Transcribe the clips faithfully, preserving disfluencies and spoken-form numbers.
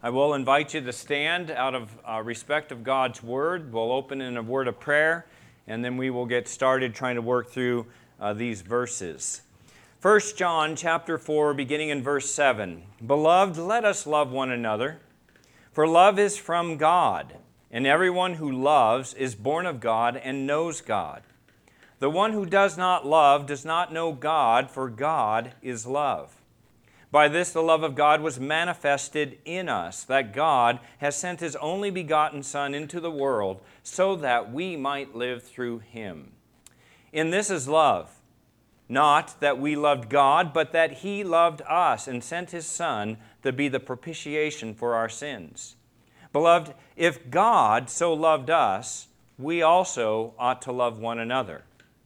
I will invite you to stand out of uh, respect of God's Word. We'll open in a word of prayer, and then we will get started trying to work through uh, these verses. First John chapter four, beginning in verse seven. Beloved, let us love one another, for love is from God, and everyone who loves is born of God and knows God. The one who does not love does not know God, for God is love. By this the love of God was manifested in us, that God has sent His only begotten Son into the world so that we might live through Him. In this is love, not that we loved God, but that He loved us and sent His Son to be the propitiation for our sins. Beloved, if God so loved us, we also ought to love one another.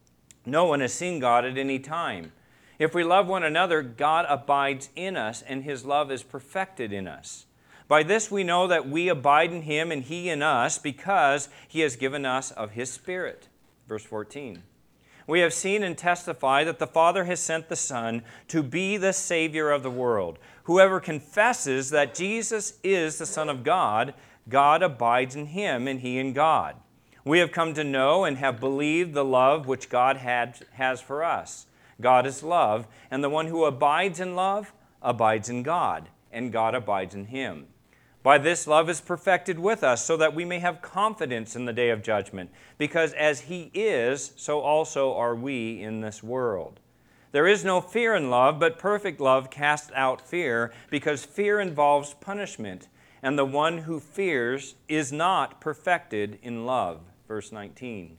No one has seen God at any time. If we love one another, God abides in us, and His love is perfected in us. By this we know that we abide in Him and He in us, because He has given us of His Spirit. Verse fourteen. We have seen and testify that the Father has sent the Son to be the Savior of the world. Whoever confesses that Jesus is the Son of God, God abides in Him and He in God. We have come to know and have believed the love which God had, has for us. God is love, and the one who abides in love abides in God, and God abides in him. By this love is perfected with us, so that we may have confidence in the day of judgment, because as He is, so also are we in this world. There is no fear in love, but perfect love casts out fear, because fear involves punishment, and the one who fears is not perfected in love. Verse nineteen.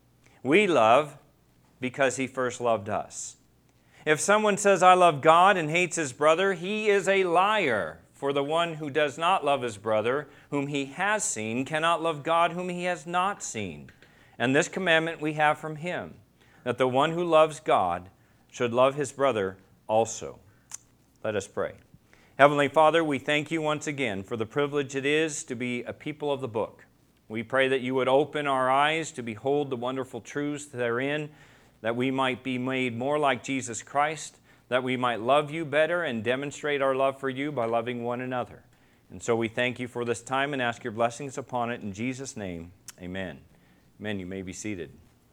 We love because He first loved us. If someone says, I love God, and hates his brother, he is a liar. For the one who does not love his brother, whom he has seen, cannot love God, whom he has not seen. And this commandment we have from Him, that the one who loves God should love his brother also. Let us pray. Heavenly Father, we thank You once again for the privilege it is to be a people of the book. We pray that You would open our eyes to behold the wonderful truths therein, that we might be made more like Jesus Christ, that we might love You better and demonstrate our love for You by loving one another. And so we thank You for this time and ask Your blessings upon it. In Jesus' name, amen. Amen. You may be seated.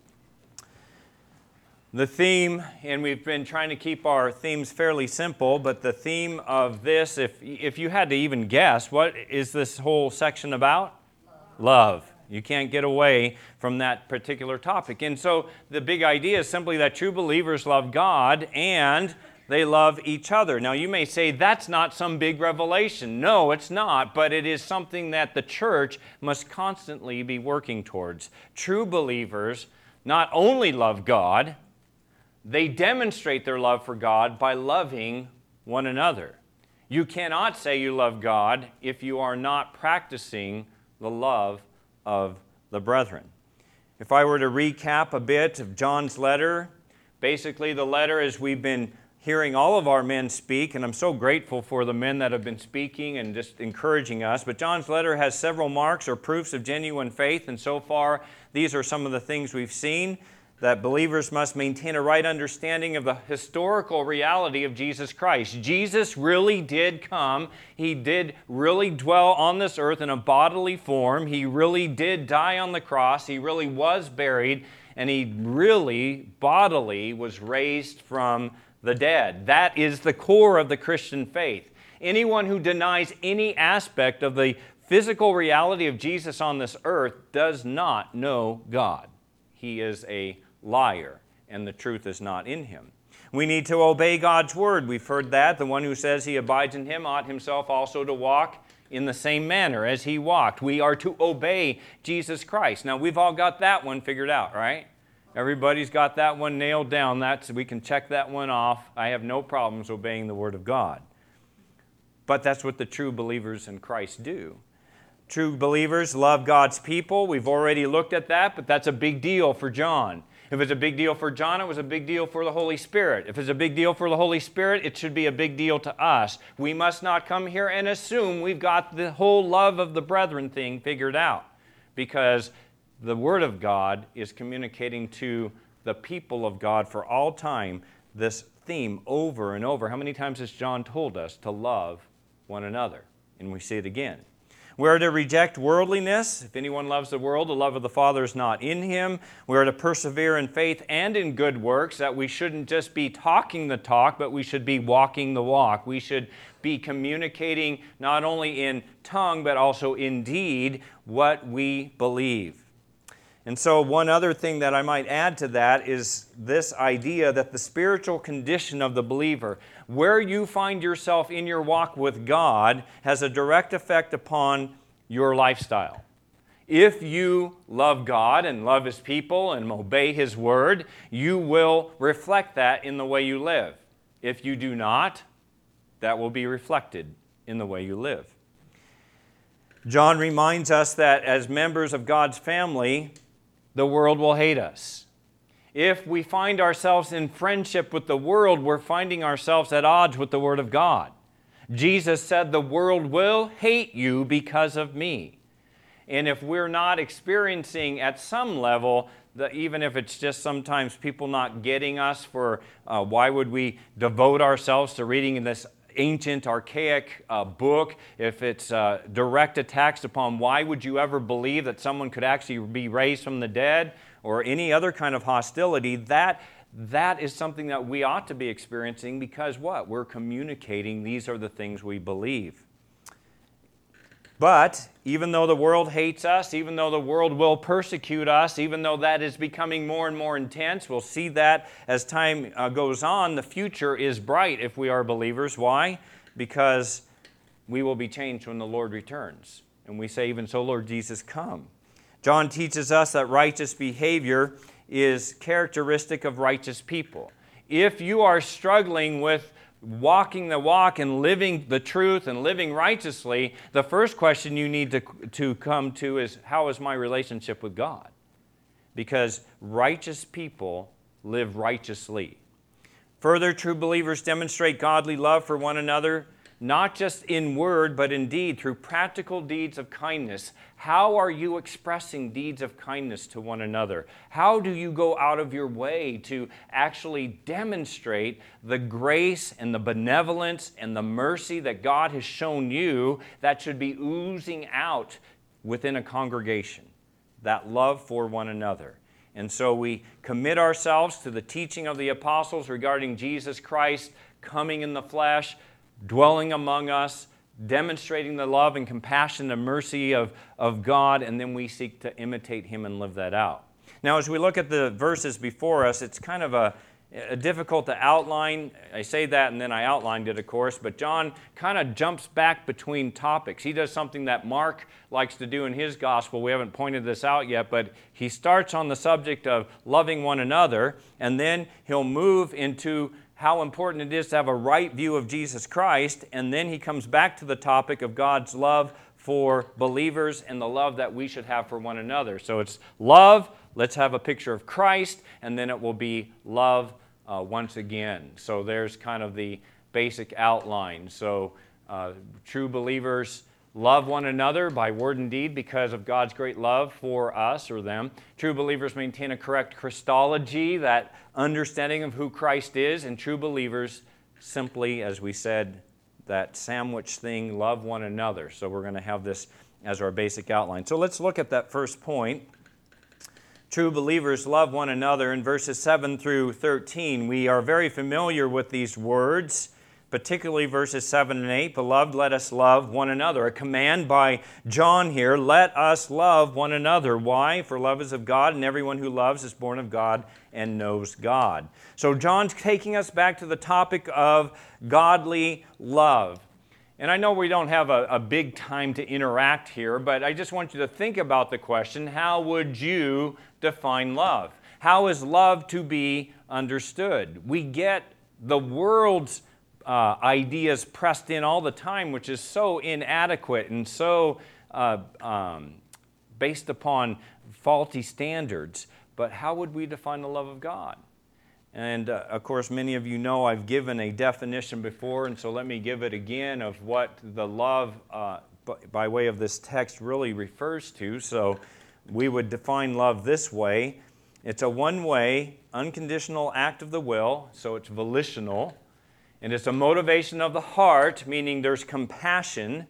The theme, and we've been trying to keep our themes fairly simple, but the theme of this, if, if you had to even guess, what is this whole section about? Love. Love. You can't get away from that particular topic. And so the big idea is simply that true believers love God and they love each other. Now you may say that's not some big revelation. No, it's not, but it is something that the church must constantly be working towards. True believers not only love God, they demonstrate their love for God by loving one another. You cannot say you love God if you are not practicing the love of the brethren. If I were to recap a bit of John's letter, basically the letter, as we've been hearing all of our men speak, and I'm so grateful for the men that have been speaking and just encouraging us, but John's letter has several marks or proofs of genuine faith, and so far these are some of the things we've seen. That believers must maintain a right understanding of the historical reality of Jesus Christ. Jesus really did come. He did really dwell on this earth in a bodily form. He really did die on the cross. He really was buried, and He really bodily was raised from the dead. That is the core of the Christian faith. Anyone who denies any aspect of the physical reality of Jesus on this earth does not know God. He is a liar, and the truth is not in him. We need to obey God's word. We've heard that. The one who says he abides in Him ought himself also to walk in the same manner as He walked. We are to obey Jesus Christ. Now, we've all got that one figured out, right? Everybody's got that one nailed down. That's, we can check that one off. I have no problems obeying the Word of God. But that's what the true believers in Christ do. True believers love God's people. We've already looked at that, but that's a big deal for John. If it's a big deal for John, it was a big deal for the Holy Spirit. If it's a big deal for the Holy Spirit, it should be a big deal to us. We must not come here and assume we've got the whole love of the brethren thing figured out, because the Word of God is communicating to the people of God for all time this theme over and over. How many times has John told us to love one another? And we see it again. We are to reject worldliness. If anyone loves the world, the love of the Father is not in him. We are to persevere in faith and in good works, that we shouldn't just be talking the talk, but we should be walking the walk. We should be communicating not only in tongue, but also in deed what we believe. And so one other thing that I might add to that is this idea that the spiritual condition of the believer, where you find yourself in your walk with God, has a direct effect upon your lifestyle. If you love God and love His people and obey His word, you will reflect that in the way you live. If you do not, that will be reflected in the way you live. John reminds us that as members of God's family, the world will hate us. If we find ourselves in friendship with the world, we're finding ourselves at odds with the Word of God. Jesus said, "The world will hate you because of me." And if we're not experiencing at some level, the, even if it's just sometimes people not getting us for uh, why would we devote ourselves to reading this ancient, archaic uh, book, if it's uh, direct attacks upon why would you ever believe that someone could actually be raised from the dead, or any other kind of hostility, that, that is something that we ought to be experiencing, because what? We're communicating these are the things we believe. But even though the world hates us, even though the world will persecute us, even though that is becoming more and more intense, we'll see that as time uh, goes on, the future is bright if we are believers. Why? Because we will be changed when the Lord returns. And we say, even so, Lord Jesus, come. John teaches us that righteous behavior is characteristic of righteous people. If you are struggling with walking the walk and living the truth and living righteously, the first question you need to, to come to is, how is my relationship with God? Because righteous people live righteously. Further, true believers demonstrate godly love for one another, not just in word, but in deed, through practical deeds of kindness. How are you expressing deeds of kindness to one another? How do you go out of your way to actually demonstrate the grace and the benevolence and the mercy that God has shown you that should be oozing out within a congregation? That love for one another. And so we commit ourselves to the teaching of the apostles regarding Jesus Christ coming in the flesh, dwelling among us, demonstrating the love and compassion and mercy of, of God, and then we seek to imitate Him and live that out. Now, as we look at the verses before us, it's kind of a, a difficult to outline. I say that and then I outlined it, of course, but John kind of jumps back between topics. He does something that Mark likes to do in his gospel. We haven't pointed this out yet, but he starts on the subject of loving one another, and then he'll move into how important it is to have a right view of Jesus Christ, and then he comes back to the topic of God's love for believers and the love that we should have for one another. So it's love, let's have a picture of Christ, and then it will be love uh, once again. So there's kind of the basic outline. So uh, true believers love one another by word and deed because of God's great love for us or them. True believers maintain a correct Christology, that understanding of who Christ is, and true believers simply, as we said, that sandwich thing, love one another. So we're going to have this as our basic outline. So let's look at that first point. True believers love one another. In verses seven through thirteen, we are very familiar with these words, particularly verses seven and eight. Beloved, let us love one another. A command by John here, let us love one another. Why? For love is of God, and everyone who loves is born of God and knows God. So John's taking us back to the topic of godly love. And I know we don't have a, a big time to interact here, but I just want you to think about the question, how would you define love? How is love to be understood? We get the world's Uh, ideas pressed in all the time, which is so inadequate and so uh, um, based upon faulty standards. But how would we define the love of God? And uh, of course, many of you know I've given a definition before, and so let me give it again of what the love uh, by way of this text really refers to. So we would define love this way. It's a one-way, unconditional act of the will, so it's volitional. And it's a motivation of the heart, meaning there's compassion.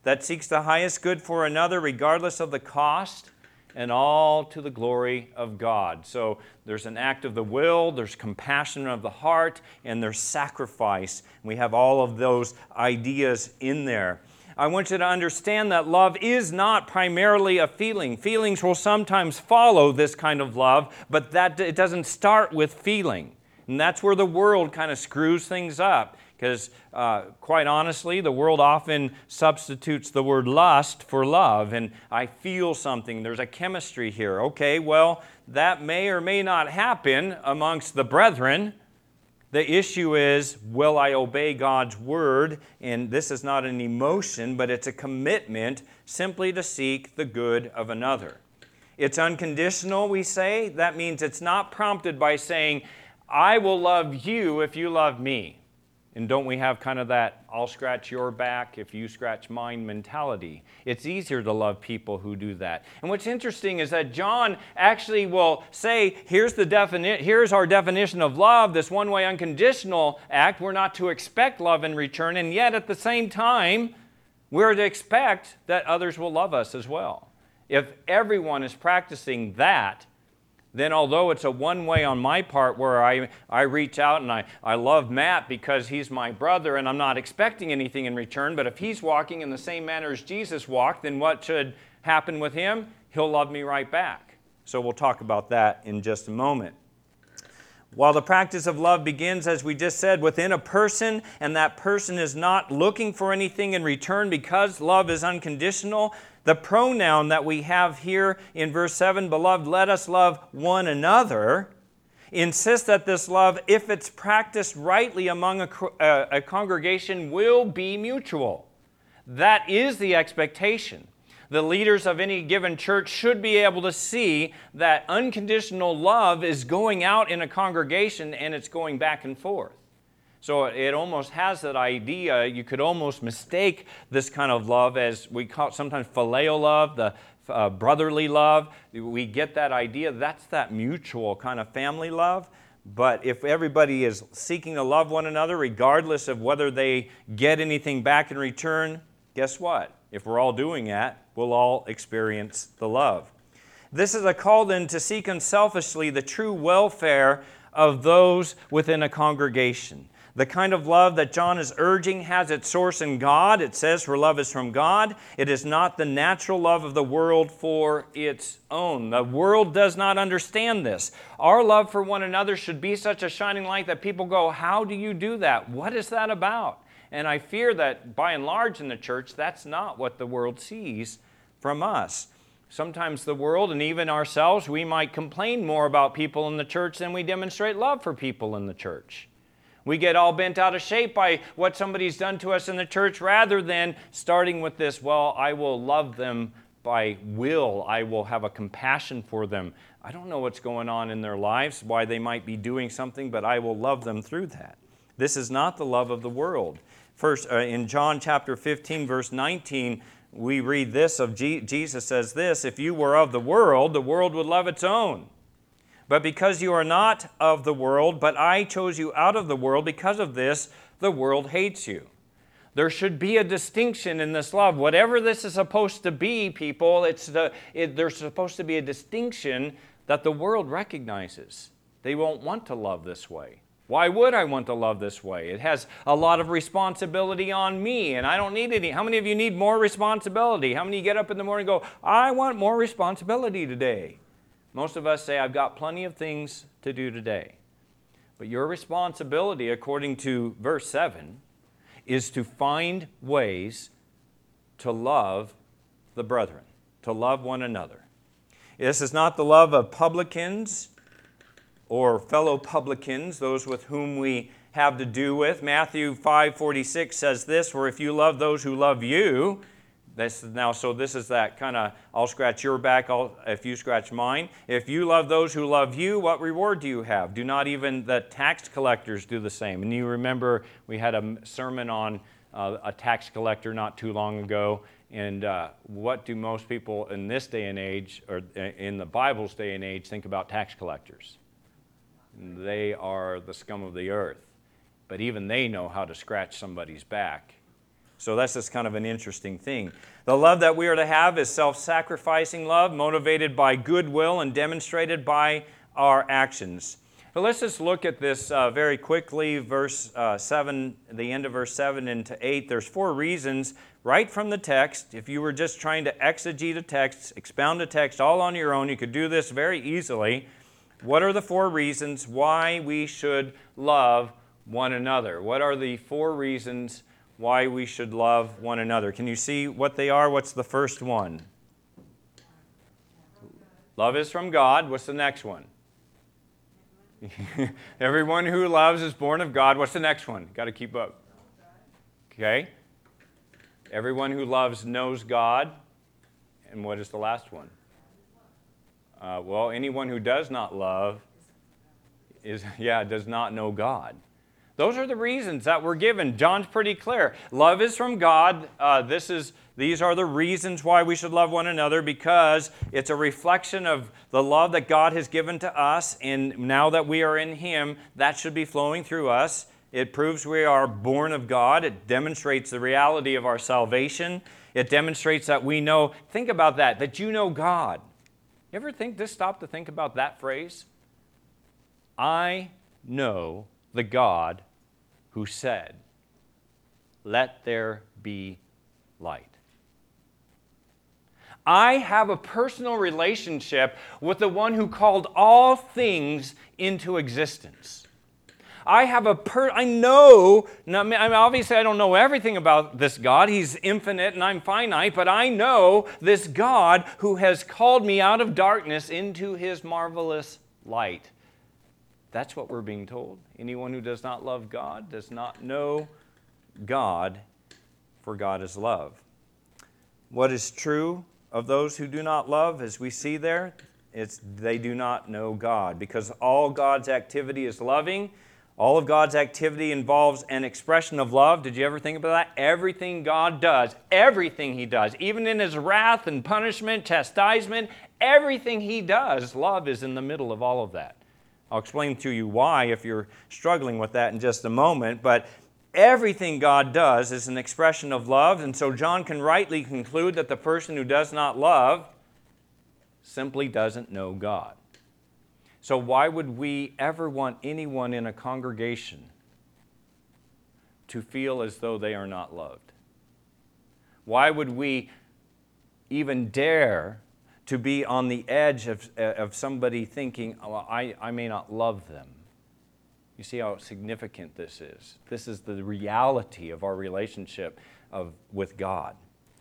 that seeks the highest good for another regardless of the cost, and all to the glory of God. So there's an act of the will, there's compassion of the heart, and there's sacrifice. We have all of those ideas in there. I want you to understand that love is not primarily a feeling. Feelings will sometimes follow this kind of love, but that it doesn't start with feeling. And that's where the world kind of screws things up. Because uh, quite honestly, the world often substitutes the word lust for love. And I feel something. There's a chemistry here. Okay, well, that may or may not happen amongst the brethren. The issue is, will I obey God's word? And this is not an emotion, but it's a commitment simply to seek the good of another. It's unconditional, we say. That means it's not prompted by saying, I will love you if you love me. And don't we have kind of that, I'll scratch your back if you scratch mine mentality? It's easier to love people who do that. And what's interesting is that John actually will say, here's the defini- here's our definition of love, this one-way unconditional act. We're not to expect love in return, and yet at the same time, we're to expect that others will love us as well. If everyone is practicing that, then although it's a one-way on my part where I, I reach out and I, I love Matt because he's my brother and I'm not expecting anything in return, but if he's walking in the same manner as Jesus walked, then what should happen with him? He'll love me right back. So we'll talk about that in just a moment. While the practice of love begins, as we just said, within a person, and that person is not looking for anything in return because love is unconditional, the pronoun that we have here in verse seven, beloved, let us love one another, insists that this love, if it's practiced rightly among a, a, a congregation, will be mutual. That is the expectation. The leaders of any given church should be able to see that unconditional love is going out in a congregation and it's going back and forth. So it almost has that idea. You could almost mistake this kind of love as we call it sometimes phileo love, the uh, brotherly love. We get that idea. That's that mutual kind of family love. But if everybody is seeking to love one another, regardless of whether they get anything back in return, guess what? If we're all doing that, we'll all experience the love. This is a call then to seek unselfishly the true welfare of those within a congregation. The kind of love that John is urging has its source in God. It says, for love is from God. It is not the natural love of the world for its own. The world does not understand this. Our love for one another should be such a shining light that people go, how do you do that? What is that about? And I fear that by and large in the church, that's not what the world sees from us. Sometimes the world and even ourselves, we might complain more about people in the church than we demonstrate love for people in the church. We get all bent out of shape by what somebody's done to us in the church rather than starting with this, well, I will love them by will. I will have a compassion for them. I don't know what's going on in their lives, why they might be doing something, but I will love them through that. This is not the love of the world. First, uh, in John chapter fifteen, verse nineteen, we read this of G- Jesus says this, if you were of the world, the world would love its own. But because you are not of the world, but I chose you out of the world, because of this, the world hates you. There should be a distinction in this love. Whatever this is supposed to be, people, it's the, it, there's supposed to be a distinction that the world recognizes. They won't want to love this way. Why would I want to love this way? It has a lot of responsibility on me, and I don't need any. How many of you need more responsibility? How many get up in the morning and go, I want more responsibility today? Most of us say, I've got plenty of things to do today. But your responsibility, according to verse seven, is to find ways to love the brethren, to love one another. This is not the love of publicans or fellow publicans, those with whom we have to do with. Matthew five forty-six says this, for if you love those who love you, this now, so this is that kind of, I'll scratch your back I'll, if you scratch mine. If you love those who love you, what reward do you have? Do not even the tax collectors do the same? And you remember we had a sermon on uh, a tax collector not too long ago. And uh, what do most people in this day and age, or in the Bible's day and age, think about tax collectors? They are the scum of the earth. But even they know how to scratch somebody's back. So that's just kind of an interesting thing. The love that we are to have is self-sacrificing love, motivated by goodwill and demonstrated by our actions. But let's just look at this uh, very quickly, verse uh, seven, the end of verse seven into eight. There's four reasons right from the text. If you were just trying to exegete a text, expound a text all on your own, you could do this very easily. What are the four reasons why we should love one another? What are the four reasons why we should love one another? Can you see what they are? What's the first one? Love is from God. What's the next one? Everyone who loves is born of God. What's the next one? Got to keep up. Okay. Everyone who loves knows God. And what is the last one? Uh, well, anyone who does not love is, yeah, does not know God. Those are the reasons that we're given. John's pretty clear. Love is from God. Uh, this is, these are the reasons why we should love one another, because it's a reflection of the love that God has given to us. And now that we are in Him, that should be flowing through us. It proves we are born of God. It demonstrates the reality of our salvation. It demonstrates that we know, think about that, that you know God. You ever think, just stop to think about that phrase? I know the God who said, "Let there be light." I have a personal relationship with the one who called all things into existence. I have a per I know, I mean, obviously I don't know everything about this God. He's infinite and I'm finite, but I know this God who has called me out of darkness into His marvelous light. That's what we're being told. Anyone who does not love God does not know God, for God is love. What is true of those who do not love, as we see there, it's they do not know God, because all God's activity is loving. All of God's activity involves an expression of love. Did you ever think about that? Everything God does, everything He does, even in His wrath and punishment, chastisement, everything He does, love is in the middle of all of that. I'll explain to you why if you're struggling with that in just a moment, but everything God does is an expression of love, and so John can rightly conclude that the person who does not love simply doesn't know God. So why would we ever want anyone in a congregation to feel as though they are not loved? Why would we even dare to be on the edge of, of somebody thinking, oh, I, I may not love them? You see how significant this is. This is the reality of our relationship of, with God.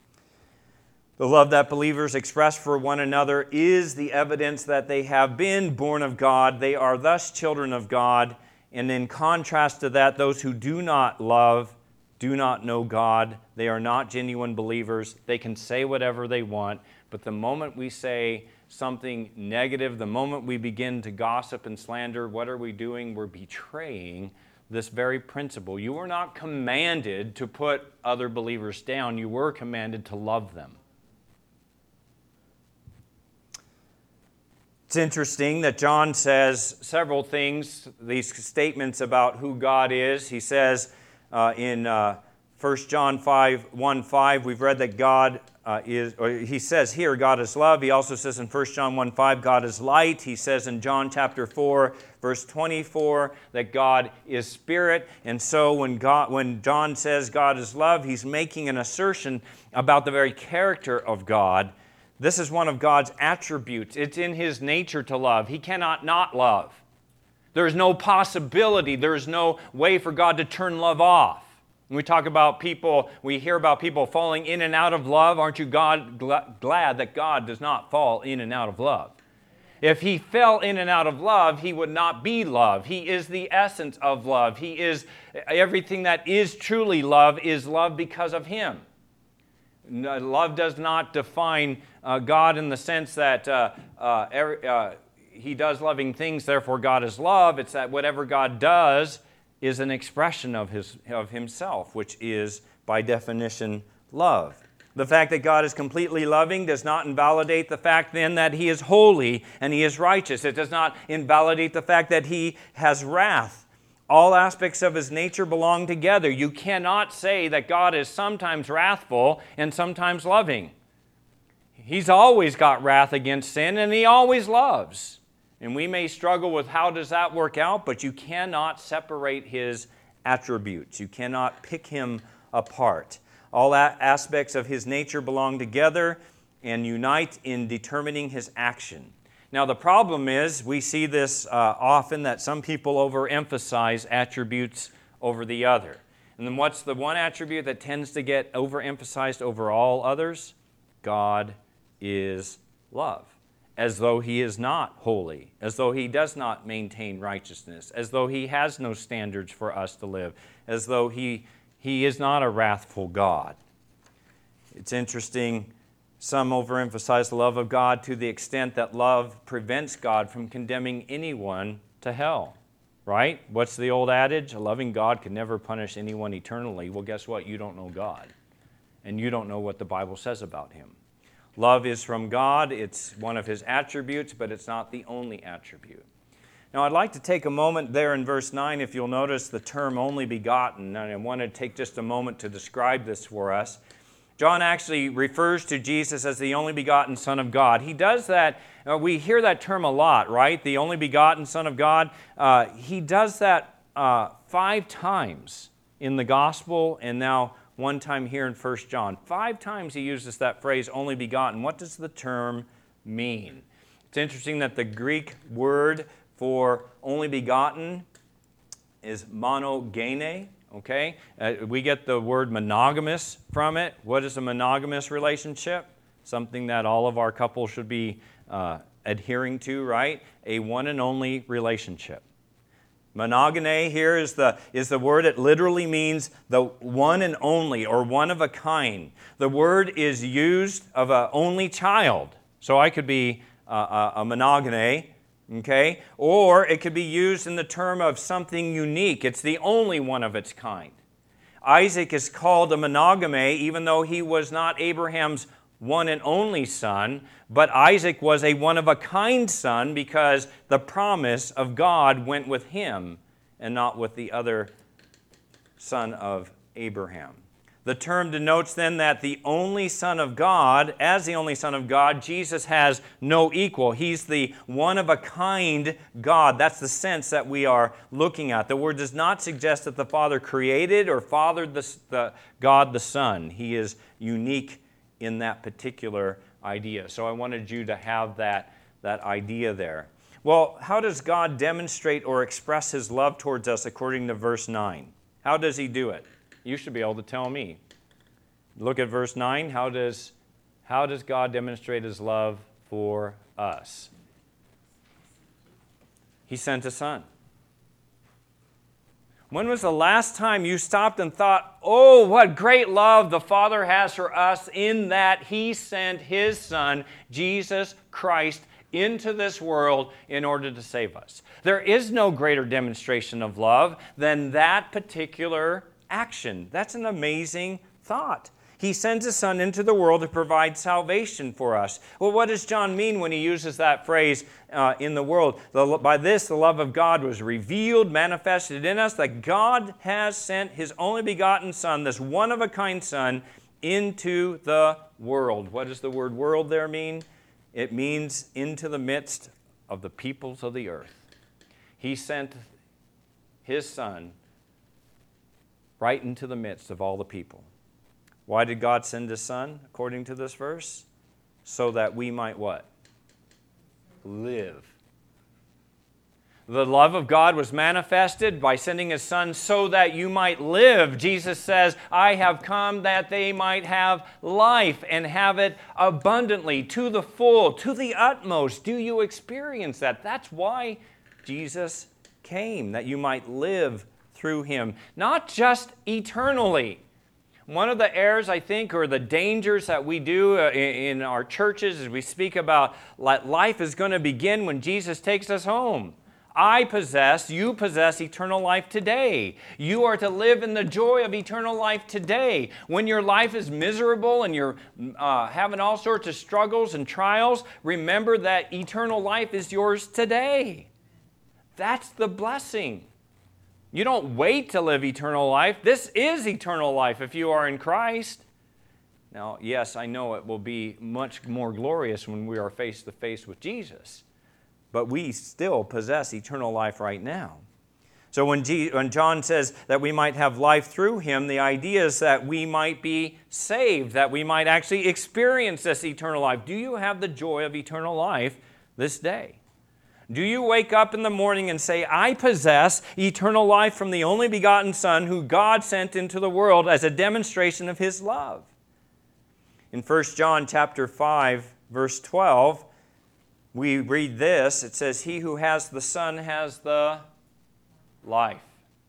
The love that believers express for one another is the evidence that they have been born of God. They are thus children of God. And in contrast to that, those who do not love do not know God. They are not genuine believers. They can say whatever they want. But the moment we say something negative, the moment we begin to gossip and slander, what are we doing? We're betraying this very principle. You were not commanded to put other believers down. You were commanded to love them. It's interesting that John says several things, these statements about who God is. He says uh, in uh, First John five, one, five, we've read that God uh, is, or he says here, God is love. He also says in First John one, five, God is light. He says in John chapter four, verse twenty-four, that God is spirit. And so when God, when John says God is love, he's making an assertion about the very character of God. This is one of God's attributes. It's in His nature to love. He cannot not love. There's no possibility, there's no way for God to turn love off. When we talk about people, we hear about people falling in and out of love. Aren't you God, gl- glad that God does not fall in and out of love? If He fell in and out of love, He would not be love. He is the essence of love. He is everything that is truly love is love because of Him. Love does not define uh, God in the sense that uh, uh, every, uh, He does loving things, therefore God is love. It's that whatever God does is an expression of his of Himself, which is, by definition, love. The fact that God is completely loving does not invalidate the fact then that He is holy and He is righteous. It does not invalidate the fact that He has wrath. all aspects of his nature belong together. You cannot say that God is sometimes wrathful and sometimes loving. He's always got wrath against sin, and he always loves. And we may struggle with how does that work out, but you cannot separate his attributes. You cannot pick him apart. All aspects of his nature belong together and unite in determining his action. Now, the problem is, we see this uh, often, that some people overemphasize attributes over the other. And then what's the one attribute that tends to get overemphasized over all others? God is love. As though he is not holy, as though he does not maintain righteousness, as though he has no standards for us to live, as though he, he is not a wrathful God. It's interesting. Some overemphasize the love of God to the extent that love prevents God from condemning anyone to hell, right? What's the old adage? A loving God can never punish anyone eternally. Well, guess what? You don't know God, and you don't know what the Bible says about him. Love is from God. It's one of his attributes, but it's not the only attribute. Now, I'd like to take a moment there in verse nine, if you'll notice the term only begotten, and I want to take just a moment to describe this for us. John actually refers to Jesus as the only begotten Son of God. He does that, uh, we hear that term a lot, right? The only begotten Son of God. Uh, he does that uh, five times in the Gospel, and now one time here in First John. Five times he uses that phrase, only begotten. What does the term mean? It's interesting that the Greek word for only begotten is monogene. Okay, uh, we get the word monogamous from it. What is a monogamous relationship? Something that all of our couples should be uh, adhering to, right? A one and only relationship. Monogene here is the, is the word. It literally means the one and only, or one of a kind. The word is used of an only child. So I could be uh, a, a monogene. Okay? Or it could be used in the term of something unique. It's the only one of its kind. Isaac is called a monogame, even though he was not Abraham's one and only son, but Isaac was a one-of-a-kind son because the promise of God went with him and not with the other son of Abraham. The term denotes then that the only Son of God, as the only Son of God, Jesus has no equal. He's the one-of-a-kind God. That's the sense that we are looking at. The word does not suggest that the Father created or fathered the, the God the Son. He is unique in that particular idea. So I wanted you to have that, that idea there. Well, how does God demonstrate or express his love towards us according to verse nine? How does he do it? You should be able to tell me. Look at verse nine. How does, how does God demonstrate his love for us? He sent a son. When was the last time you stopped and thought, oh, what great love the Father has for us in that he sent his Son, Jesus Christ, into this world in order to save us? There is no greater demonstration of love than that particular action. That's an amazing thought. He sends his Son into the world to provide salvation for us. Well, what does John mean when he uses that phrase, uh, in the world? The, by this, the love of God was revealed, manifested in us, that God has sent his only begotten Son, this one-of-a-kind Son, into the world. What does the word world there mean? It means into the midst of the peoples of the earth. He sent his Son right into the midst of all the people. Why did God send his Son, according to this verse? So that we might what? Live. The love of God was manifested by sending his Son so that you might live. Jesus says, I have come that they might have life and have it abundantly, to the full, to the utmost. Do you experience that? That's why Jesus came, that you might live through him, not just eternally. One of the errors, I think, or the dangers that we do in our churches is we speak about life is going to begin when Jesus takes us home. I possess, you possess eternal life today. You are to live in the joy of eternal life today. When your life is miserable and you're uh, having all sorts of struggles and trials, remember that eternal life is yours today. That's the blessing. You don't wait to live eternal life. This is eternal life if you are in Christ. Now, yes, I know it will be much more glorious when we are face to face with Jesus, but we still possess eternal life right now. So when, G- when John says that we might have life through Him, the idea is that we might be saved, that we might actually experience this eternal life. Do you have the joy of eternal life this day? Do you wake up in the morning and say, I possess eternal life from the only begotten Son who God sent into the world as a demonstration of His love? In First John chapter five, verse twelve, we read this. It says, He who has the Son has the life.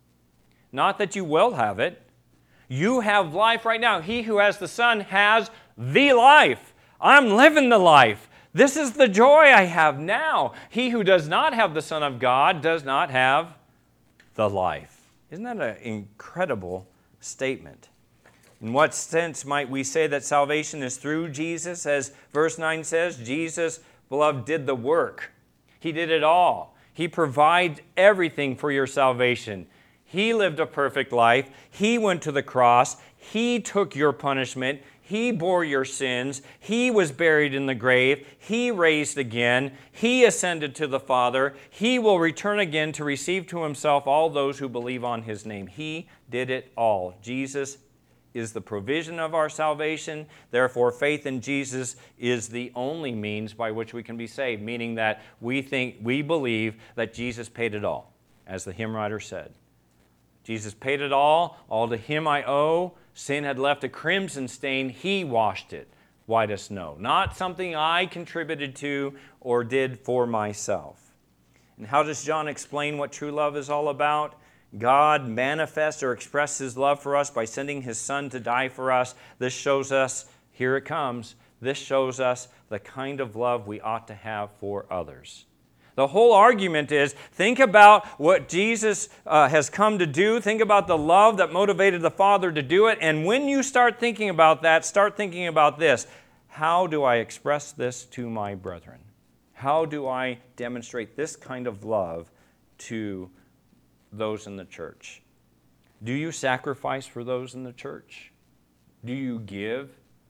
Not that you will have it. You have life right now. He who has the Son has the life. I'm living the life. This is the joy I have now. He who does not have the Son of God does not have the life. Isn't that an incredible statement? In what sense might we say that salvation is through Jesus? As verse nine says, Jesus, beloved, did the work. He did it all. He provides everything for your salvation. He lived a perfect life. He went to the cross. He took your punishment. He bore your sins. He was buried in the grave. He raised again. He ascended to the Father. He will return again to receive to Himself all those who believe on His name. He did it all. Jesus is the provision of our salvation. Therefore, faith in Jesus is the only means by which we can be saved, meaning that we think, we believe that Jesus paid it all, as the hymn writer said. Jesus paid it all. All to Him I owe. Sin had left a crimson stain. He washed it white as snow. Not something I contributed to or did for myself. And how does John explain what true love is all about? God manifests or expresses His love for us by sending His Son to die for us. This shows us, here it comes, this shows us the kind of love we ought to have for others. The whole argument is, think about what Jesus uh, has come to do. Think about the love that motivated the Father to do it. And when you start thinking about that, start thinking about this. How do I express this to my brethren? How do I demonstrate this kind of love to those in the church? Do you sacrifice for those in the church? Do you give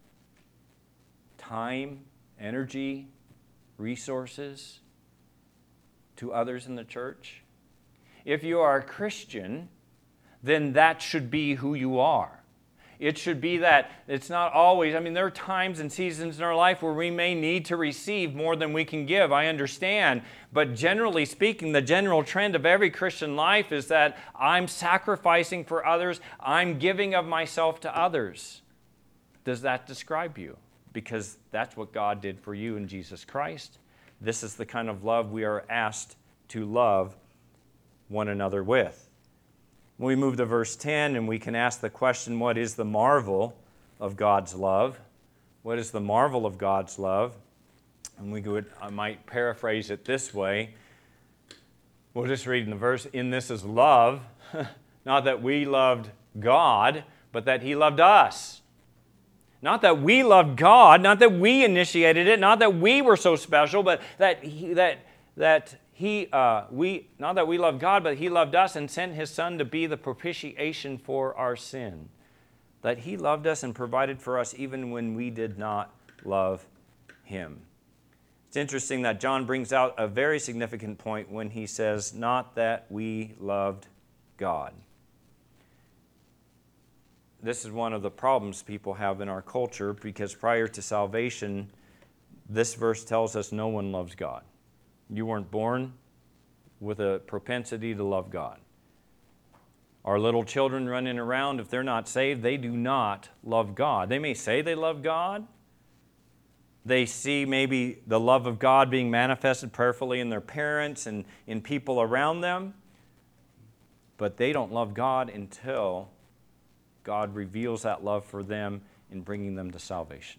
time, energy, resources to others in the church? If you are a Christian, then that should be who you are. It should be that it's not always, I mean, there are times and seasons in our life where we may need to receive more than we can give. I understand. But generally speaking, the general trend of every Christian life is that I'm sacrificing for others. I'm giving of myself to others. Does that describe you? Because that's what God did for you in Jesus Christ. This is the kind of love we are asked to love one another with. We move to verse ten, and we can ask the question, what is the marvel of God's love? What is the marvel of God's love? And we could, I might paraphrase it this way. We'll just read in the verse, in this is love, not that we loved God, but that He loved us. Not that we loved God, not that we initiated it, not that we were so special, but that he, that that he uh, we not that we loved God, but He loved us and sent His Son to be the propitiation for our sin. That He loved us and provided for us even when we did not love Him. It's interesting that John brings out a very significant point when he says, not that we loved God. This is one of the problems people have in our culture, because prior to salvation, this verse tells us no one loves God. You weren't born with a propensity to love God. Our little children running around, if they're not saved, they do not love God. They may say they love God. They see maybe the love of God being manifested prayerfully in their parents and in people around them, but they don't love God until God reveals that love for them in bringing them to salvation.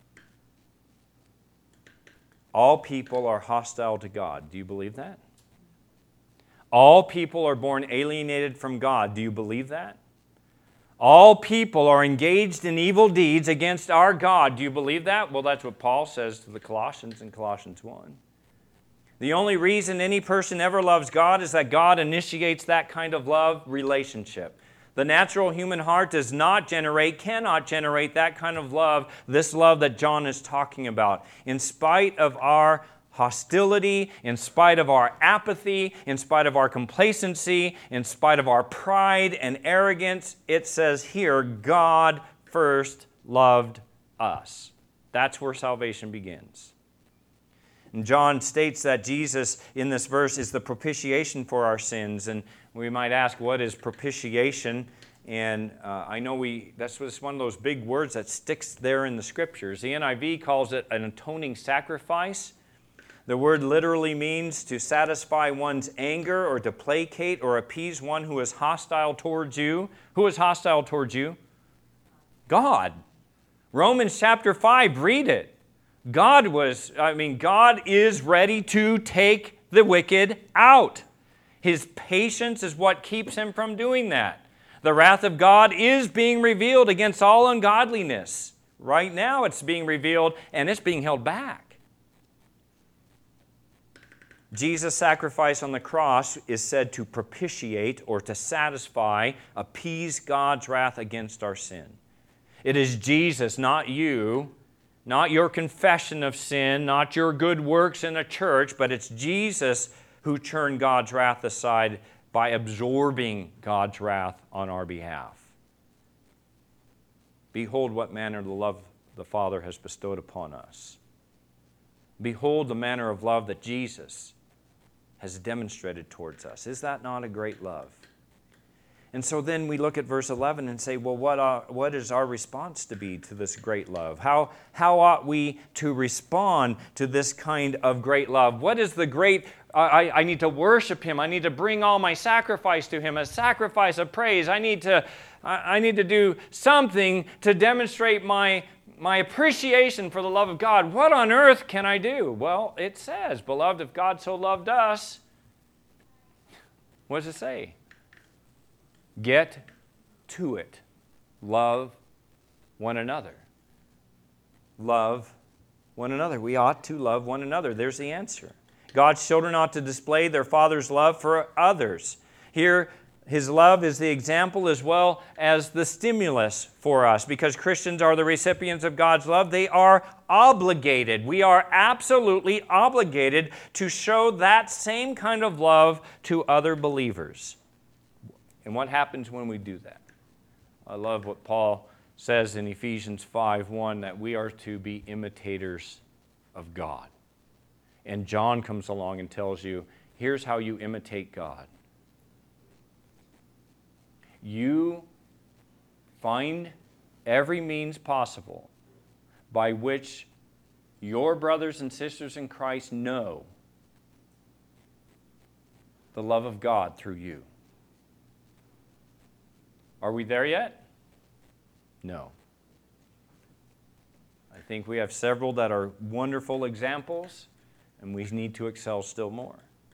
All people are hostile to God. Do you believe that? All people are born alienated from God. Do you believe that? All people are engaged in evil deeds against our God. Do you believe that? Well, that's what Paul says to the Colossians in Colossians one. The only reason any person ever loves God is that God initiates that kind of love relationship. The natural human heart does not generate, cannot generate that kind of love, this love that John is talking about. In spite of our hostility, in spite of our apathy, in spite of our complacency, in spite of our pride and arrogance, it says here, God first loved us. That's where salvation begins. And John states that Jesus in this verse is the propitiation for our sins. And we might ask, what is propitiation? And uh, I know we that's one of those big words that sticks there in the Scriptures. The N I V calls it an atoning sacrifice. The word literally means to satisfy one's anger or to placate or appease one who is hostile towards you. Who is hostile towards you? God. Romans chapter five, read it. God was, I mean, God is ready to take the wicked out. His patience is what keeps him from doing that. The wrath of God is being revealed against all ungodliness. Right now it's being revealed and it's being held back. Jesus' sacrifice on the cross is said to propitiate or to satisfy, appease God's wrath against our sin. It is Jesus, not you, not your confession of sin, not your good works in a church, but it's Jesus who turned God's wrath aside by absorbing God's wrath on our behalf. Behold what manner the love the Father has bestowed upon us. Behold the manner of love that Jesus has demonstrated towards us. Is that not a great love? And so then we look at verse eleven and say, well, what, are, what is our response to be to this great love? How, how ought we to respond to this kind of great love? What is the great, I, I need to worship Him. I need to bring all my sacrifice to Him, a sacrifice of praise. I need to, I, I need to do something to demonstrate my, my appreciation for the love of God. What on earth can I do? Well, it says, beloved, if God so loved us, what does it say? Get to it. Love one another. Love one another. We ought to love one another. There's the answer. God's children ought to display their Father's love for others. Here, His love is the example as well as the stimulus for us. Because Christians are the recipients of God's love, they are obligated. We are absolutely obligated to show that same kind of love to other believers. And what happens when we do that? I love what Paul says in Ephesians five one, that we are to be imitators of God. And John comes along and tells you, here's how you imitate God. You find every means possible by which your brothers and sisters in Christ know the love of God through you. Are we there yet? No. I think we have several that are wonderful examples, and we need to excel still more.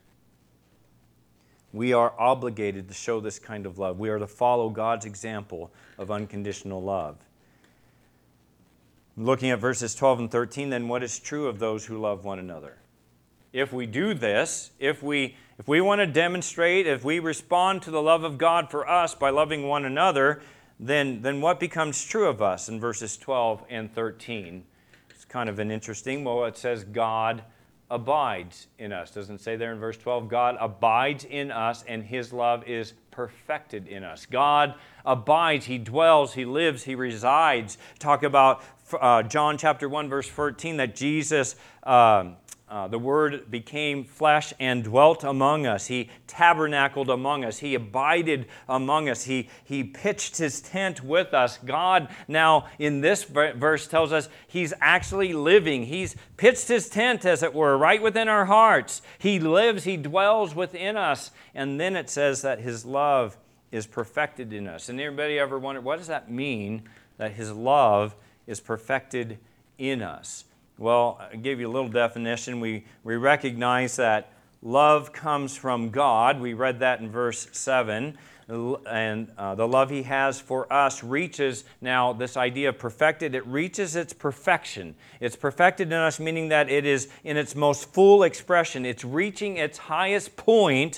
We are obligated to show this kind of love. We are to follow God's example of unconditional love. Looking at verses twelve and thirteen, then what is true of those who love one another? If we do this, if we if we want to demonstrate, if we respond to the love of God for us by loving one another, then, then what becomes true of us in verses twelve and thirteen? It's kind of an interesting, well, it says God abides in us. Doesn't it say there in verse twelve, God abides in us and His love is perfected in us. God abides, He dwells, He lives, He resides. Talk about uh, John chapter one, verse fourteen, that Jesus... Um, Uh, the Word became flesh and dwelt among us. He tabernacled among us. He abided among us. He, he pitched His tent with us. God now in this verse tells us He's actually living. He's pitched His tent, as it were, right within our hearts. He lives. He dwells within us. And then it says that His love is perfected in us. And anybody ever wondered, what does that mean, that His love is perfected in us? Well, I gave you a little definition. We, we recognize that love comes from God. We read that in verse seven. and uh, the love He has for us reaches, now this idea of perfected, it reaches its perfection. It's perfected in us, meaning that it is in its most full expression. It's reaching its highest point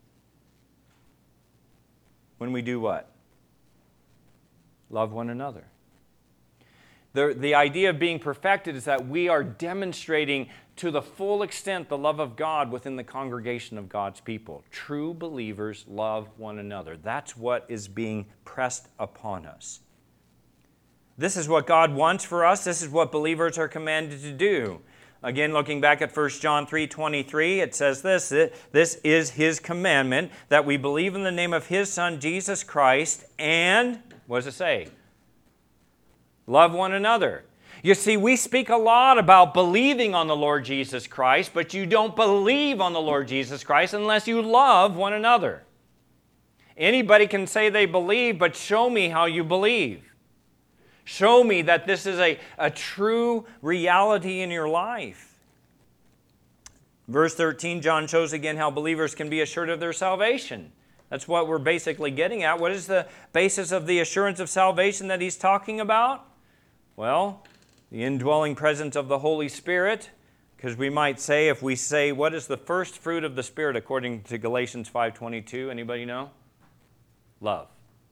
when we do what? Love one another. The, the idea of being perfected is that we are demonstrating to the full extent the love of God within the congregation of God's people. True believers love one another. That's what is being pressed upon us. This is what God wants for us. This is what believers are commanded to do. Again, looking back at First John three twenty-three, it says this, this is His commandment, that we believe in the name of His Son, Jesus Christ, and, what does it say? Love one another. You see, we speak a lot about believing on the Lord Jesus Christ, but you don't believe on the Lord Jesus Christ unless you love one another. Anybody can say they believe, but show me how you believe. Show me that this is a, a true reality in your life. Verse thirteen, John shows again how believers can be assured of their salvation. That's what we're basically getting at. What is the basis of the assurance of salvation that he's talking about? Well, the indwelling presence of the Holy Spirit, because we might say, if we say, what is the first fruit of the Spirit according to Galatians five twenty-two? Anybody know? Love.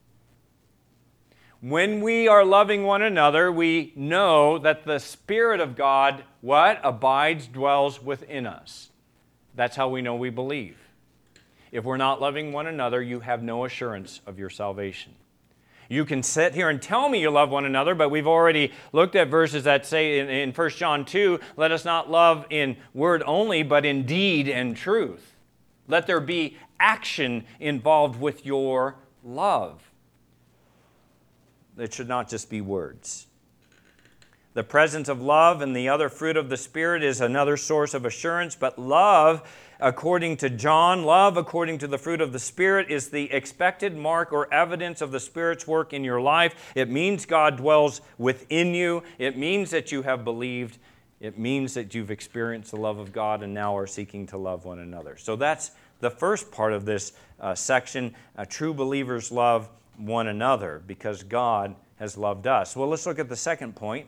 When we are loving one another, we know that the Spirit of God, what? Abides, dwells within us. That's how we know we believe. If we're not loving one another, you have no assurance of your salvation. You can sit here and tell me you love one another, but we've already looked at verses that say in, in First John two, let us not love in word only, but in deed and truth. Let there be action involved with your love. It should not just be words. The presence of love and the other fruit of the Spirit is another source of assurance, but love, according to John, love according to the fruit of the Spirit is the expected mark or evidence of the Spirit's work in your life. It means God dwells within you. It means that you have believed. It means that you've experienced the love of God and now are seeking to love one another. So that's the first part of this uh, section. Uh, true believers love one another because God has loved us. Well, let's look at the second point.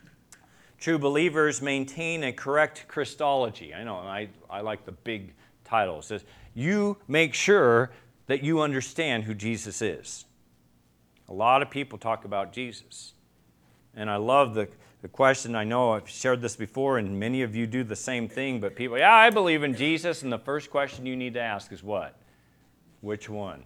True believers maintain a correct Christology. I know, I, I like the big title. It says, you make sure that you understand who Jesus is. A lot of people talk about Jesus. And I love the, the question. I know I've shared this before, and many of you do the same thing, but people, yeah, I believe in Jesus, and the first question you need to ask is what? Which one?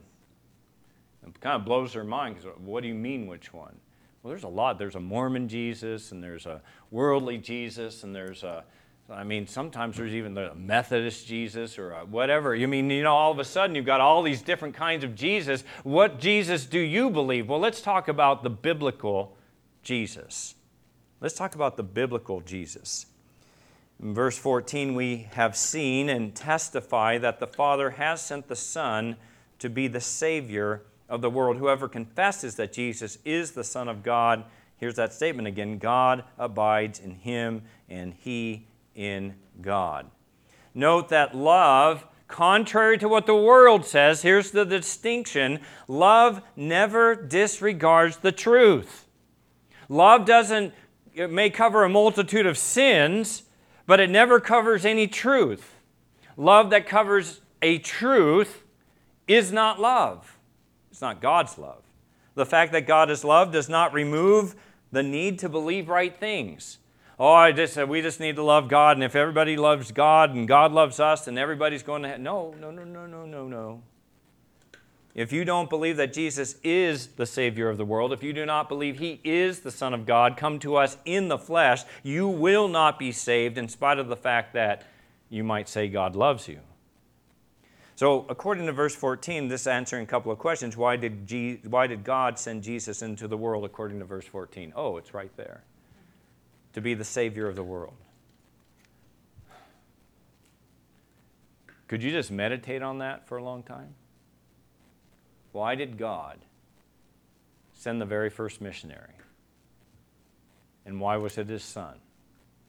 It kind of blows their mind, because what do you mean, which one? Well, there's a lot. There's a Mormon Jesus, and there's a worldly Jesus, and there's a, I mean, sometimes there's even the Methodist Jesus or whatever. You mean, you know, all of a sudden you've got all these different kinds of Jesus. What Jesus do you believe? Well, let's talk about the biblical Jesus. Let's talk about the biblical Jesus. In verse fourteen, we have seen and testify that the Father has sent the Son to be the Savior of the world. Whoever confesses that Jesus is the Son of God, here's that statement again, God abides in him and he in God. Note that love, contrary to what the world says, here's the distinction, love never disregards the truth. Love doesn't, it may cover a multitude of sins, but it never covers any truth. Love that covers a truth is not love. It's not God's love. The fact that God is love does not remove the need to believe right things. Oh, I just said we just need to love God, and if everybody loves God and God loves us, then everybody's going to have... No, no, no, no, no, no, no. If you don't believe that Jesus is the Savior of the world, if you do not believe He is the Son of God, come to us in the flesh, you will not be saved in spite of the fact that you might say God loves you. So, according to verse fourteen, this is answering a couple of questions. Why did, Je- why did God send Jesus into the world according to verse fourteen? Oh, it's right there. To be the Savior of the world. Could you just meditate on that for a long time? Why did God send the very first missionary? And why was it His Son?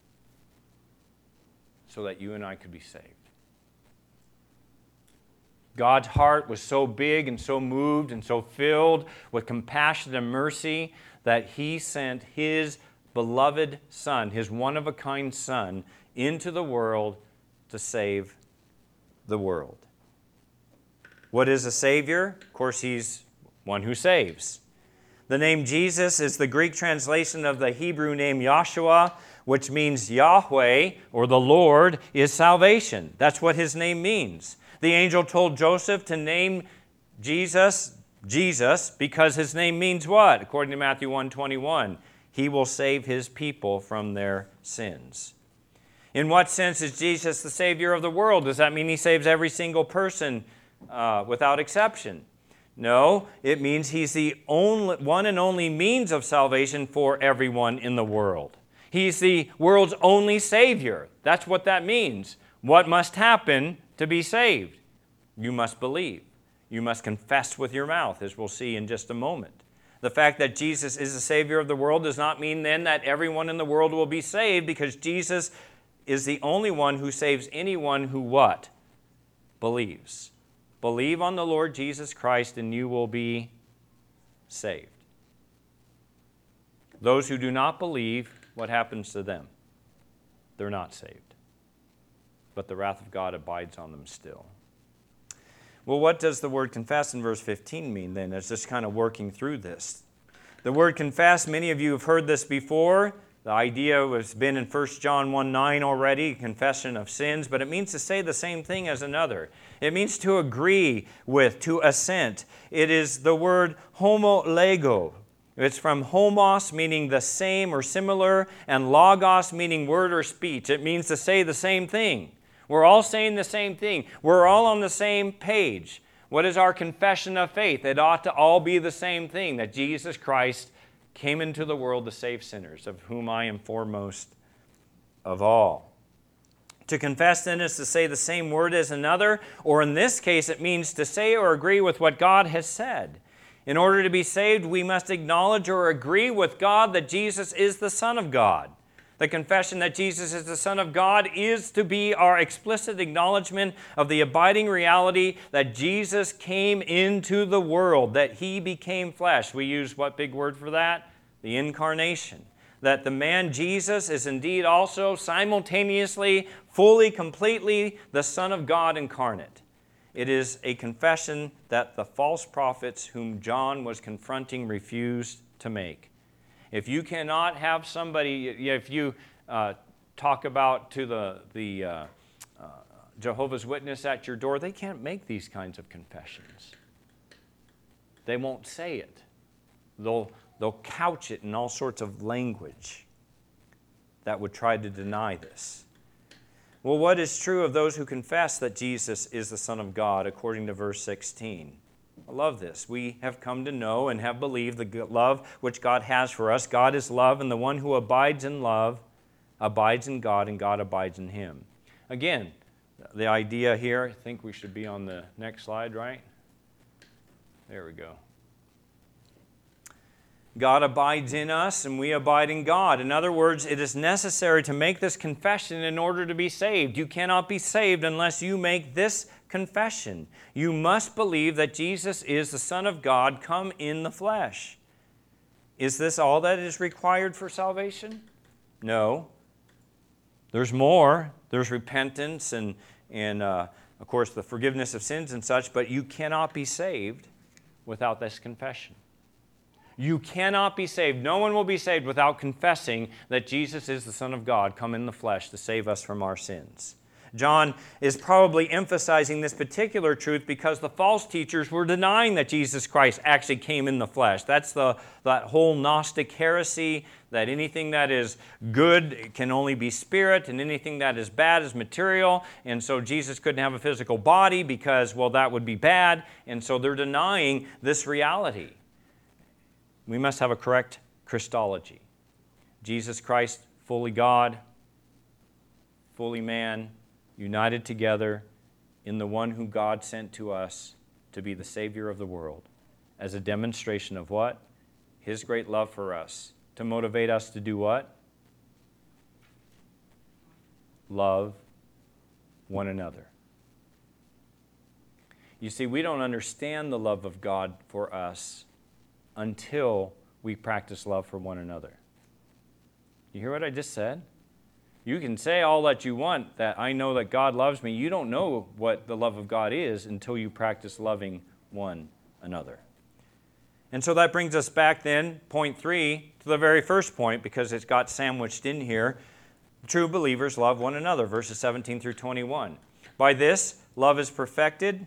So that you and I could be saved. God's heart was so big and so moved and so filled with compassion and mercy that He sent His beloved Son, His one-of-a-kind Son, into the world to save the world. What is a Savior? Of course, He's one who saves. The name Jesus is the Greek translation of the Hebrew name Yahshua, which means Yahweh, or the Lord, is salvation. That's what His name means. The angel told Joseph to name Jesus, Jesus, because His name means what? According to Matthew one twenty-one, He will save His people from their sins. In what sense is Jesus the Savior of the world? Does that mean He saves every single person uh, without exception? No, it means He's the only, one and only means of salvation for everyone in the world. He's the world's only Savior. That's what that means. What must happen to be saved? You must believe. You must confess with your mouth, as we'll see in just a moment. The fact that Jesus is the Savior of the world does not mean then that everyone in the world will be saved, because Jesus is the only one who saves anyone who what? Believes. Believe on the Lord Jesus Christ and you will be saved. Those who do not believe, what happens to them? They're not saved. But the wrath of God abides on them still. Well, what does the word confess in verse fifteen mean then? It's just kind of working through this. The word confess, many of you have heard this before. The idea has been in First John one nine already, confession of sins, but it means to say the same thing as another. It means to agree with, to assent. It is the word homolego. It's from homos, meaning the same or similar, and logos, meaning word or speech. It means to say the same thing. We're all saying the same thing. We're all on the same page. What is our confession of faith? It ought to all be the same thing, that Jesus Christ came into the world to save sinners, of whom I am foremost of all. To confess then is to say the same word as another, or in this case it means to say or agree with what God has said. In order to be saved, we must acknowledge or agree with God that Jesus is the Son of God. The confession that Jesus is the Son of God is to be our explicit acknowledgement of the abiding reality that Jesus came into the world, that He became flesh. We use what big word for that? The incarnation. That the man Jesus is indeed also simultaneously, fully, completely the Son of God incarnate. It is a confession that the false prophets whom John was confronting refused to make. If you cannot have somebody, if you uh, talk about to the, the uh, uh, Jehovah's Witness at your door, they can't make these kinds of confessions. They won't say it. They'll, they'll couch it in all sorts of language that would try to deny this. Well, what is true of those who confess that Jesus is the Son of God, according to verse sixteen? I love this. We have come to know and have believed the love which God has for us. God is love, and the one who abides in love abides in God, and God abides in him. Again, the idea here, I think we should be on the next slide, right? There we go. God abides in us, and we abide in God. In other words, it is necessary to make this confession in order to be saved. You cannot be saved unless you make this confession. You must believe that Jesus is the Son of God come in the flesh. Is this all that is required for salvation? No. There's more. There's repentance and, and uh, of course, the forgiveness of sins and such, but you cannot be saved without this confession. You cannot be saved. No one will be saved without confessing that Jesus is the Son of God come in the flesh to save us from our sins. John is probably emphasizing this particular truth because the false teachers were denying that Jesus Christ actually came in the flesh. That's the that whole Gnostic heresy, that anything that is good can only be spirit and anything that is bad is material. And so Jesus couldn't have a physical body because, well, that would be bad. And so they're denying this reality. We must have a correct Christology. Jesus Christ, fully God, fully man, united together in the one who God sent to us to be the Savior of the world, as a demonstration of what? His great love for us. To motivate us to do what? Love one another. You see, we don't understand the love of God for us until we practice love for one another. You hear what I just said? You can say all that you want, that I know that God loves me. You don't know what the love of God is until you practice loving one another. And so that brings us back then, point three, to the very first point, because it's got sandwiched in here. True believers love one another, verses seventeen through twenty-one. By this, love is perfected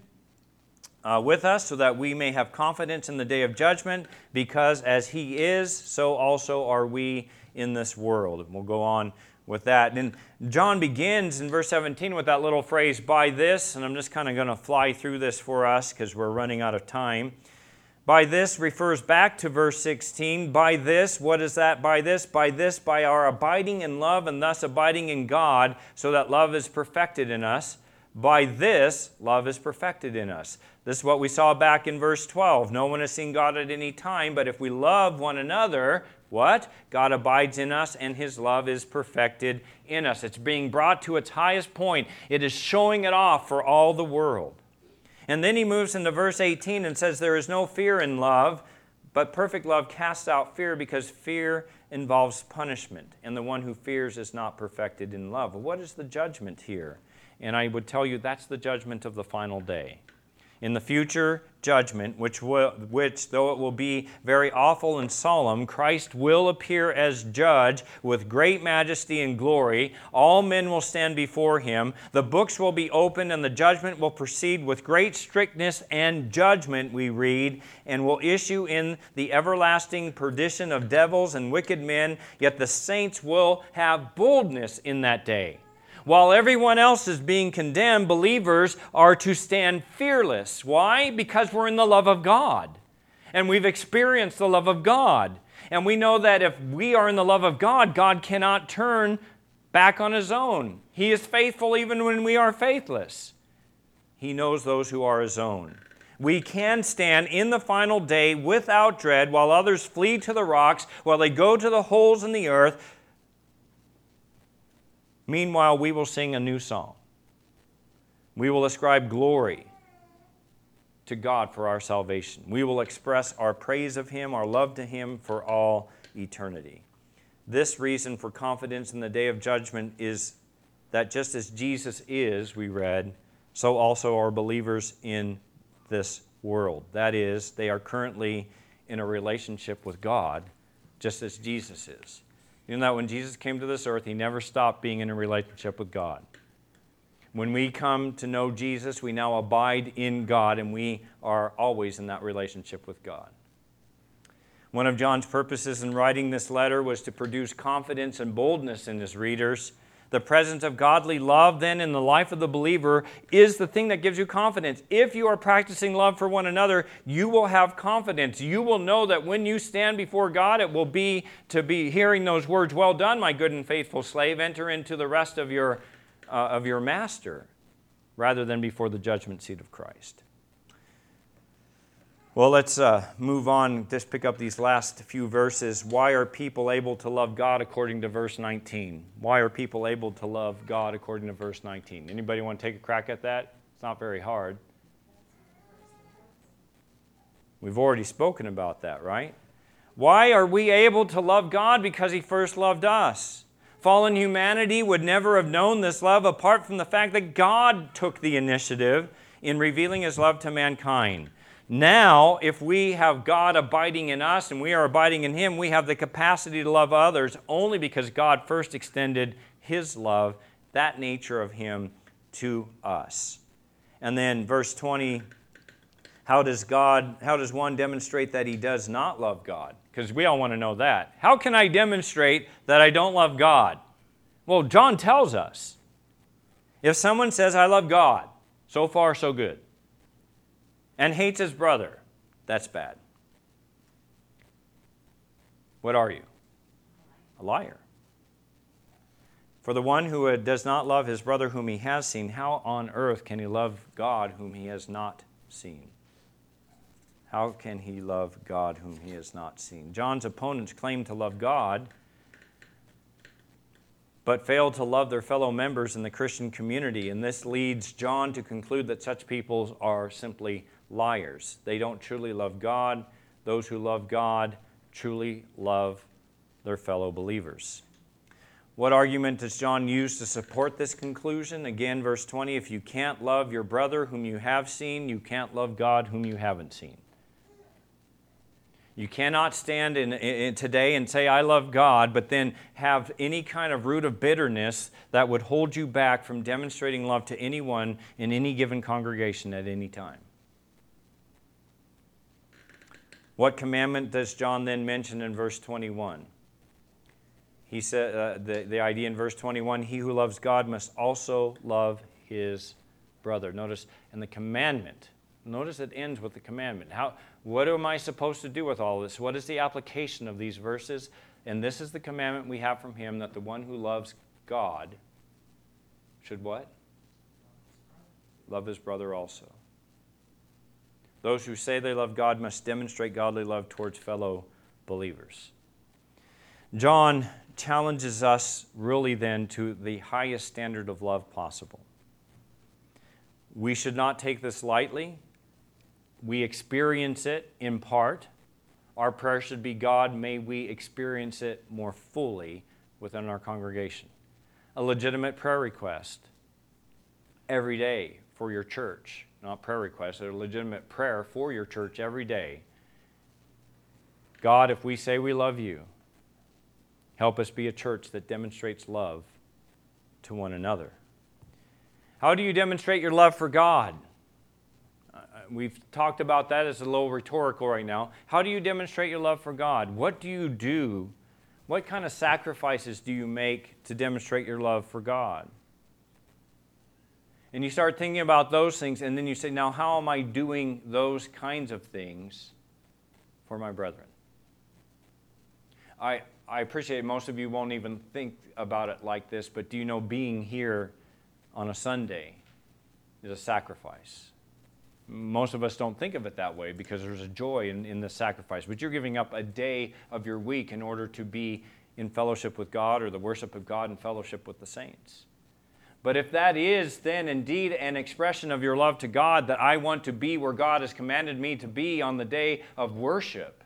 uh, with us, so that we may have confidence in the day of judgment, because as He is, so also are we in this world. And we'll go on with that. And John begins in verse seventeen with that little phrase, by this, and I'm just kind of going to fly through this for us because we're running out of time. By this refers back to verse sixteen. By this, what is that? By this, by this, by our abiding in love and thus abiding in God, so that love is perfected in us. By this, love is perfected in us. This is what we saw back in verse twelve. No one has seen God at any time, but if we love one another, what? God abides in us and His love is perfected in us. It's being brought to its highest point. It is showing it off for all the world. And then he moves into verse eighteen and says, there is no fear in love, but perfect love casts out fear, because fear involves punishment, and the one who fears is not perfected in love. Well, what is the judgment here? And I would tell you that's the judgment of the final day. In the future judgment, which, will, which though it will be very awful and solemn, Christ will appear as judge with great majesty and glory. All men will stand before Him. The books will be opened, and the judgment will proceed with great strictness and judgment, we read, and will issue in the everlasting perdition of devils and wicked men. Yet the saints will have boldness in that day. While everyone else is being condemned, believers are to stand fearless. Why? Because we're in the love of God. And we've experienced the love of God. And we know that if we are in the love of God, God cannot turn back on His own. He is faithful even when we are faithless. He knows those who are His own. We can stand in the final day without dread while others flee to the rocks, while they go to the holes in the earth. Meanwhile, we will sing a new song. We will ascribe glory to God for our salvation. We will express our praise of Him, our love to Him for all eternity. This reason for confidence in the day of judgment is that just as Jesus is, we read, so also are believers in this world. That is, they are currently in a relationship with God, just as Jesus is. You know that when Jesus came to this earth, He never stopped being in a relationship with God. When we come to know Jesus, we now abide in God, and we are always in that relationship with God. One of John's purposes in writing this letter was to produce confidence and boldness in his readers. The presence of godly love, then, in the life of the believer is the thing that gives you confidence. If you are practicing love for one another, you will have confidence. You will know that when you stand before God, it will be to be hearing those words, well done, my good and faithful slave, enter into the rest of your, uh, of your master, rather than before the judgment seat of Christ. Well, let's uh, move on, just pick up these last few verses. Why are people able to love God according to verse nineteen? Why are people able to love God according to verse nineteen? Anybody want to take a crack at that? It's not very hard. We've already spoken about that, right? Why are we able to love God? Because He first loved us. Fallen humanity would never have known this love apart from the fact that God took the initiative in revealing His love to mankind. Now, if we have God abiding in us and we are abiding in Him, we have the capacity to love others only because God first extended His love, that nature of Him, to us. And then verse twenty, how does God, how does one demonstrate that he does not love God? Because we all want to know that. How can I demonstrate that I don't love God? Well, John tells us. If someone says, I love God, so far so good, and hates his brother, that's bad. What are you? A liar. For the one who does not love his brother whom he has seen, how on earth can he love God whom he has not seen? How can he love God whom he has not seen? John's opponents claim to love God, but fail to love their fellow members in the Christian community. And this leads John to conclude that such people are simply liars. They don't truly love God. Those who love God truly love their fellow believers. What argument does John use to support this conclusion? Again, verse twenty, if you can't love your brother whom you have seen, you can't love God whom you haven't seen. You cannot stand in, in today and say, I love God, but then have any kind of root of bitterness that would hold you back from demonstrating love to anyone in any given congregation at any time. What commandment does John then mention in verse twenty-one? He said, uh, the, the idea in verse twenty-one, he who loves God must also love his brother. Notice, and the commandment, notice it ends with the commandment. How, what am I supposed to do with all this? What is the application of these verses? And this is the commandment we have from him, that the one who loves God should what? Love his brother also. Those who say they love God must demonstrate godly love towards fellow believers. John challenges us really then to the highest standard of love possible. We should not take this lightly. We experience it in part. Our prayer should be, God, may we experience it more fully within our congregation. A legitimate prayer request every day for your church. Not prayer request, a legitimate prayer for your church every day. God, if we say we love you, help us be a church that demonstrates love to one another. How do you demonstrate your love for God? Uh, we've talked about that as a little rhetorical right now. How do you demonstrate your love for God? What do you do? What kind of sacrifices do you make to demonstrate your love for God? And you start thinking about those things, and then you say, now how am I doing those kinds of things for my brethren? I, I appreciate most of you won't even think about it like this, but do you know being here on a Sunday is a sacrifice? Most of us don't think of it that way because there's a joy in, in the sacrifice. But you're giving up a day of your week in order to be in fellowship with God or the worship of God and fellowship with the saints. But if that is then indeed an expression of your love to God, that I want to be where God has commanded me to be on the day of worship,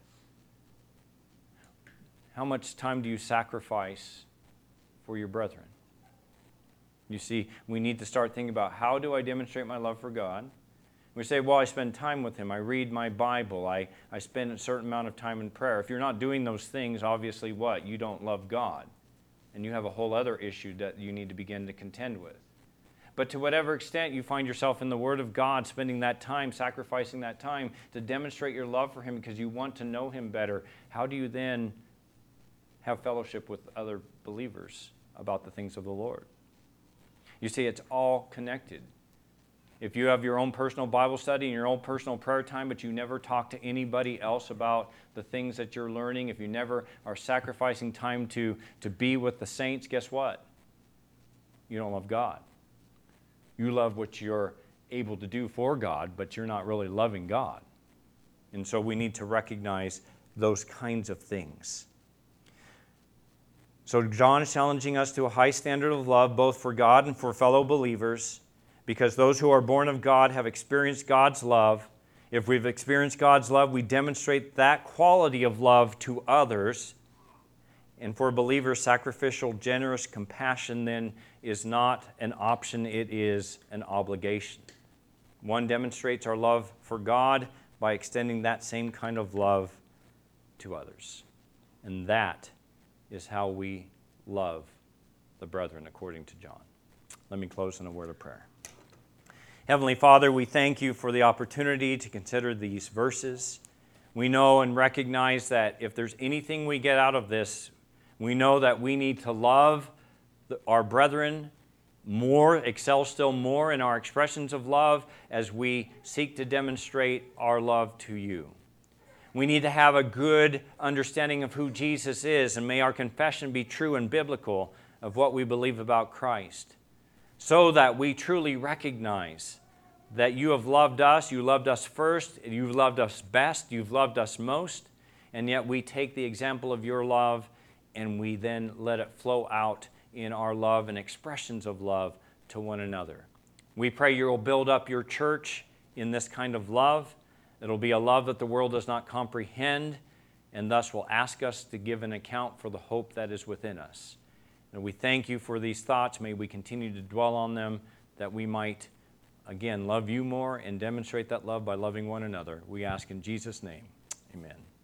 how much time do you sacrifice for your brethren? You see, we need to start thinking about, how do I demonstrate my love for God? We say, well, I spend time with Him. I read my Bible. I, I spend a certain amount of time in prayer. If you're not doing those things, obviously what? You don't love God. And you have a whole other issue that you need to begin to contend with. But to whatever extent you find yourself in the Word of God, spending that time, sacrificing that time to demonstrate your love for Him because you want to know Him better, how do you then have fellowship with other believers about the things of the Lord? You see, it's all connected. If you have your own personal Bible study and your own personal prayer time, but you never talk to anybody else about the things that you're learning, if you never are sacrificing time to, to be with the saints, guess what? You don't love God. You love what you're able to do for God, but you're not really loving God. And so we need to recognize those kinds of things. So John is challenging us to a high standard of love, both for God and for fellow believers, because those who are born of God have experienced God's love. If we've experienced God's love, we demonstrate that quality of love to others. And for believers, sacrificial, generous compassion then is not an option, it is an obligation. One demonstrates our love for God by extending that same kind of love to others. And that is how we love the brethren, according to John. Let me close in a word of prayer. Heavenly Father, we thank you for the opportunity to consider these verses. We know and recognize that if there's anything we get out of this, we know that we need to love our brethren more, excel still more in our expressions of love as we seek to demonstrate our love to you. We need to have a good understanding of who Jesus is, and may our confession be true and biblical of what we believe about Christ, so that we truly recognize that you have loved us, you loved us first, you've loved us best, you've loved us most, and yet we take the example of your love and we then let it flow out in our love and expressions of love to one another. We pray you will build up your church in this kind of love. It'll be a love that the world does not comprehend, and thus will ask us to give an account for the hope that is within us. And we thank you for these thoughts. May we continue to dwell on them, that we might, again, love you more and demonstrate that love by loving one another. We ask in Jesus' name, amen.